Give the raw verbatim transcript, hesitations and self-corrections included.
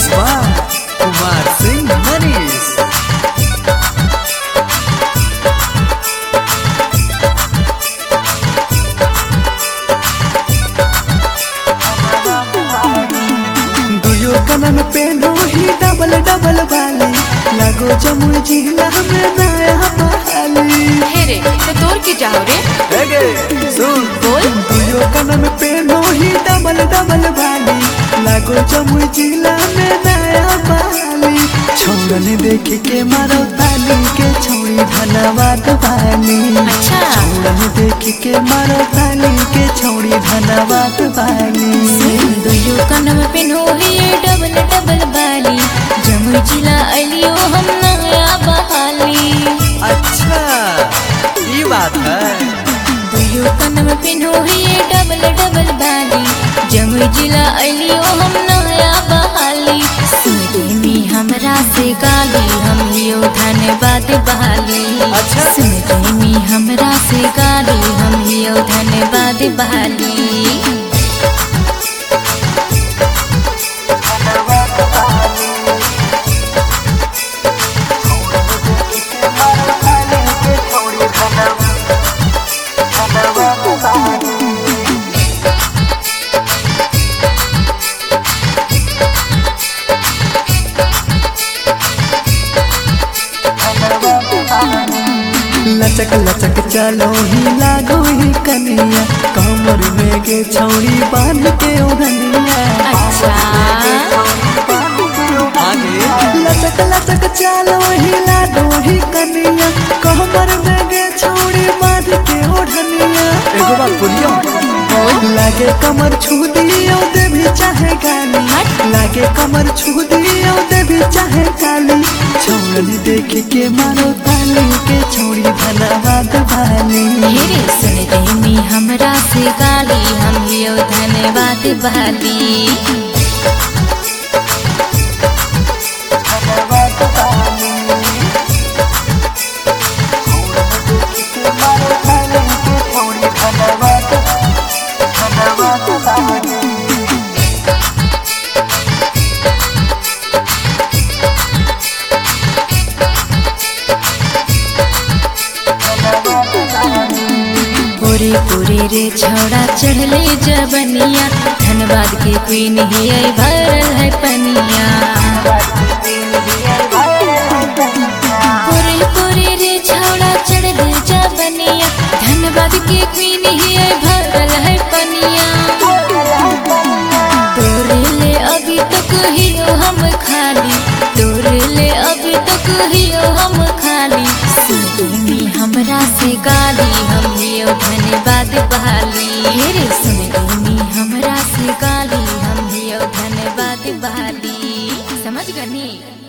Mix by Kumar Singh Manish. दुयो कनन पे ही double double वाली लगो जमुई जिला में नया बहाली। हे रे तो तोर की जाओ रे हेगे सुन बोल दुयो कनन पे ही डबल डबल वाली लगो जमुई जिला में नया बहाली। छौड़न देख के मारो ताली के छौड़ी धनबाद वाली। अच्छा। छौड़न देख के मारो ताली के छौड़ी धनबाद वाली। दुयो कनम पेनो ही डबल डबल बाली जमुई जिला अलियो हम नया बहाली। अच्छा ये बात है। दुयो कनम पेनो ही डबल डबल बाली जमुई जिला अलियो हम नया बहाली। सुनते मी हमरा से गाली हम यो धन्यवाद बहाली। अच्छा। सुनते मी हमरा से गाली हम यो धन्यवाद बहाली। लचक लचक चलो ही लागो ही कनिया कमर में के छौड़ी बांध के ओढ़निया। अच्छा। आगे लचक लचक चलो ही लागो ही कनिया कमर में के छौड़ी बांध के ओढ़निया। एगो बात बोलियो लागे कमर छू दियो दे भी चाहे गाली। लागे कमर छू दियो दे भी चाहे गाली। छौड़न देख के मारो ताली के छौड़ी धनबाद वाली। हेरे सुनते मी हमरा से गाली हम यो धन्यवाद बहाली। पूरे पूरे रे छौड़ा चढ़ले जबनिया धनबाद के क्वीन ही आई भरल है पनिया। पूरे पूरे रे छौड़ा चढ़ले जबनिया धनबाद के क्वीन ही आई भरल है पनिया। तोरे ले अभी तक हियो हम खाली तोरे ले अभी तक हियो हम खाली। सुनी हमरा से गाली हम यो धन्यवाद बहाली। हेरे सुनी हमरा से गाली हम यो धन्यवाद बहाली। समझ गनी।